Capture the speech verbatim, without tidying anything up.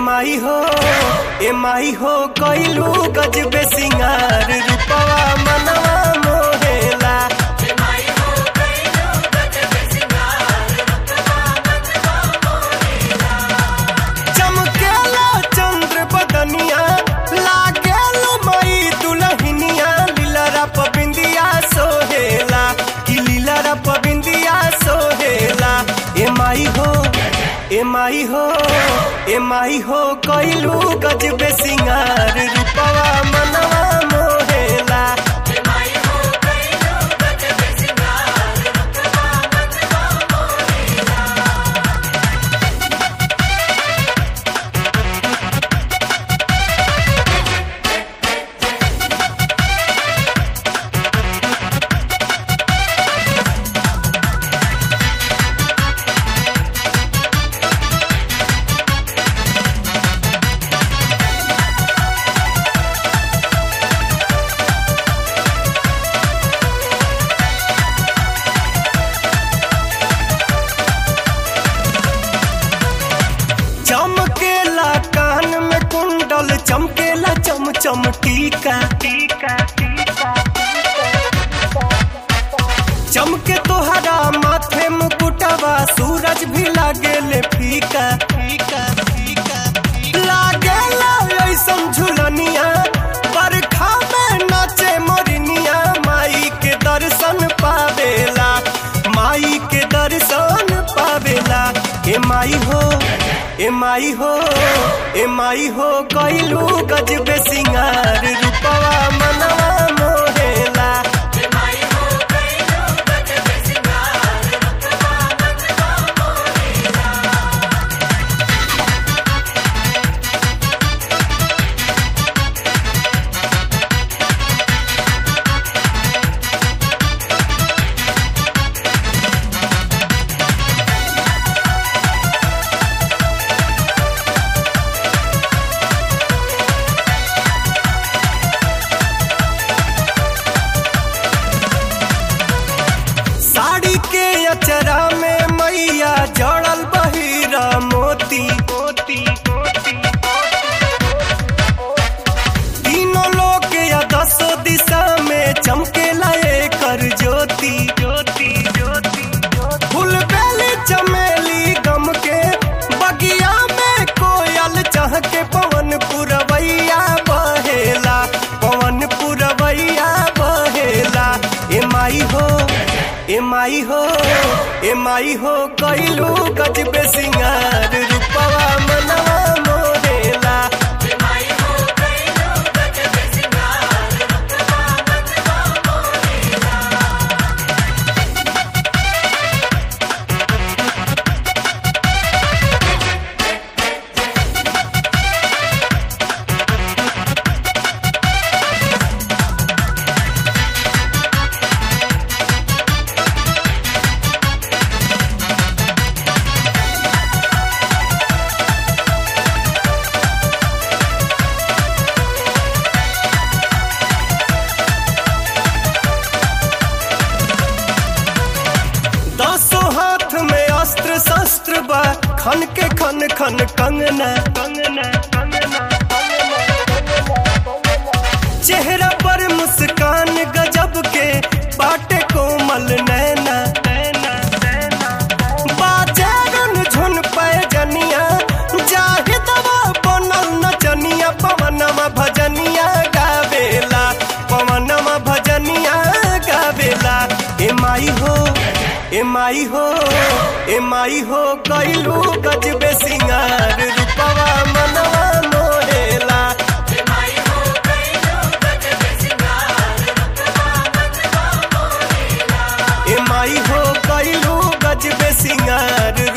माई हो ए माई हो कइलू गजबे सिंगार रूपवा मनवा मोहेला। चमकेला चंद्र बदनिया लागेला माई दुल्हनिया लीलरा पबिंदिया सोहेला कि लीलरा पबिंदिया सोहेला। ए माई हो ए माई हो ए माई हो कइलू गजबे सिंगार रूपवा मनवा मोहेला। चमकेला कान में कुंडल चमकेला चम चम टीका टीका टीका चमके तोहरा माथे मुकुटवा सूरज भी लागेले फीका फीका फीका लागेला ऐसन झुलनिया बरखा में नाचे मोरनिया माई के दर्शन पावेला माई के दर्शन पावेला। ए माई हो ए माई हो ए माई हो कइलू गजबे सिंगार रूपवा मनवा मोहेला। चरा में मैया जड़ल बहिरा मोती मोती मोती तीनों लोग या दसों दिशा में चमकेला एकर ज्योति ज्योति ज्योति फूल बेली चमेली गम के बगिया में कोयल चह के पवन पुरवैया बहेला पवन पुरवैया बहेला। ए माई हो ए माई हो ए माई हो कइलू गजबे सिंगार रूपवा मनवा मोहेला। शस्त्र बा खन के खन खन कंगना कंगना कंगना चेहरा पर मुस्कान गजब के बाटे कोमल नैना नैना नैना बाजारन झुन पैजनिया जाहि दवा बनल नचनिया पवनमा भजनिया गावेला पवनमा भजनिया गावेला। ए माई हो ए माई हो ए माई हो कइलू गजबे सिंगार रूपवा मनवा मोहेला। ए माई हो कइलू गजबे सिंगार